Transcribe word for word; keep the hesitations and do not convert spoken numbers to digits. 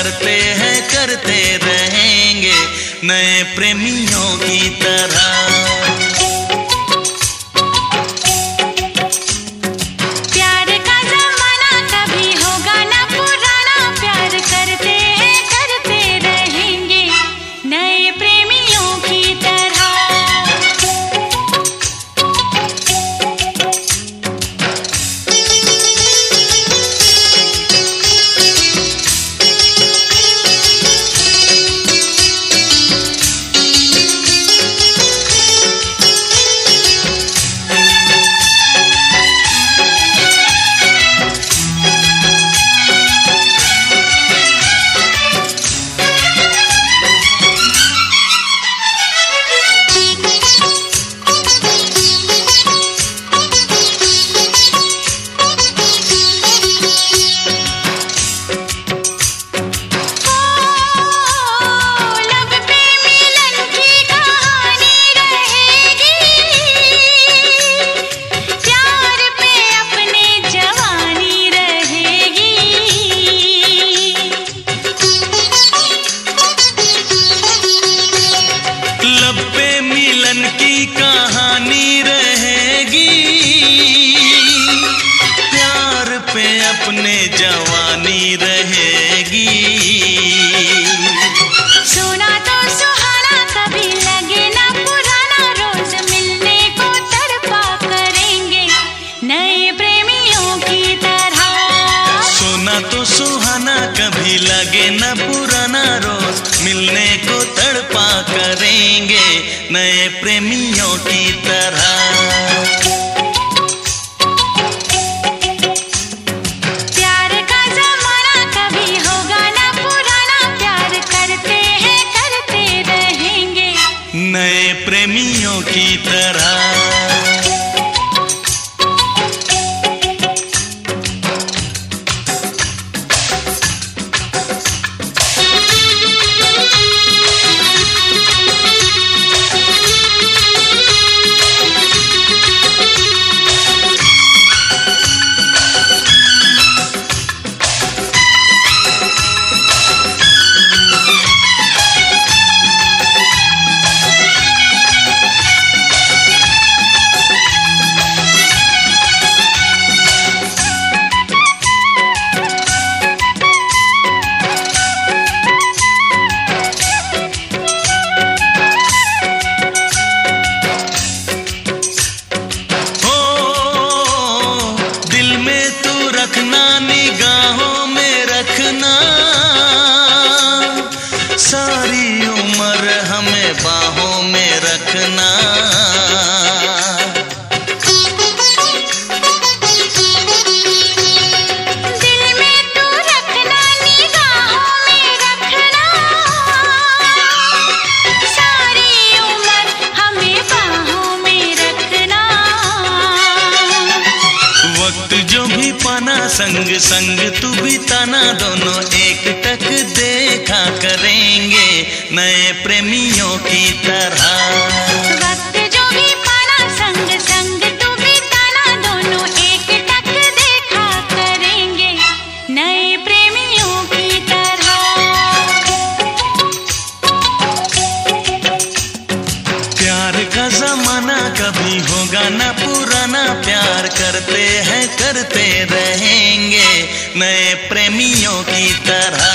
करते हैं करते रहेंगे नए प्रेमियों की तरह। की कहानी रहेगी, प्यार पे अपने जवानी रहेगी। सोना तो सुहाना कभी लगे ना पुराना, रोज मिलने को तड़पा करेंगे नए प्रेमियों की तरह। सोना तो सुहाना कभी लगे ना पुराना, रोज मिलने को तड़पा करेंगे नए प्रेमियों की तरह। प्यार का जमाना कभी होगा ना पुराना, प्यार करते हैं करते रहेंगे नए प्रेमियों की तरह। रखना निगाहों में रखना, सारी उम्र हमें बाहों में रखना। दिल में तू रखना निगाहों में रखना, सारी उम्र हमें बाहों में रखना। वक्त जो भी पाना संग संग तू बिताना, दोनों एक टक देखा करेंगे नए प्रेमियों की तरह। वक्त जो भी पाना संग संग तू बिताना, दोनों एक टक देखा करेंगे नए प्रेमियों की तरह। प्यार का जमाना कभी होगा ना पुराना, प्यार करते हैं करते रहेंगे नए प्रेमियों की तरह।